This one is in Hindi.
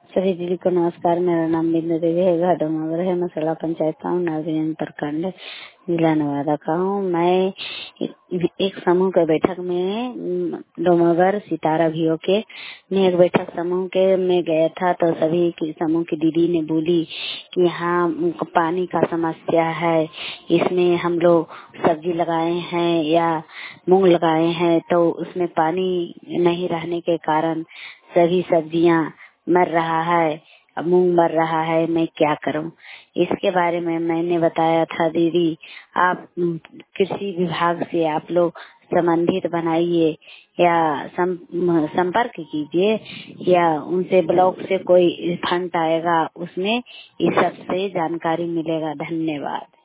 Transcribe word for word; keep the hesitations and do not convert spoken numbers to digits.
सभी दीदी को नमस्कार। मेरा नाम बिंदु देवी है। घाटो नगर है, मसला पंचायत का हूँ, नागरिक प्रखंड जिला नवादा का हूँ। मैं एक, एक समूह के बैठक में डोमगर सितारा भियो के मैं एक बैठक समूह के में गया था, तो सभी की समूह की दीदी ने बोली कि यहाँ पानी का समस्या है, इसमें हम लोग सब्जी लगाए हैं या मूंग लगाए हैं, तो उसमें पानी नहीं रहने के कारण सभी सब्जियां मर रहा है, मूंग मर रहा है, मैं क्या करूं। इसके बारे में मैंने बताया था, दीदी आप कृषि विभाग से आप लोग संबंधित बनाइए या सं, संपर्क कीजिए या उनसे ब्लॉक से कोई फंड आएगा, उसमें इस सब से जानकारी मिलेगा। धन्यवाद।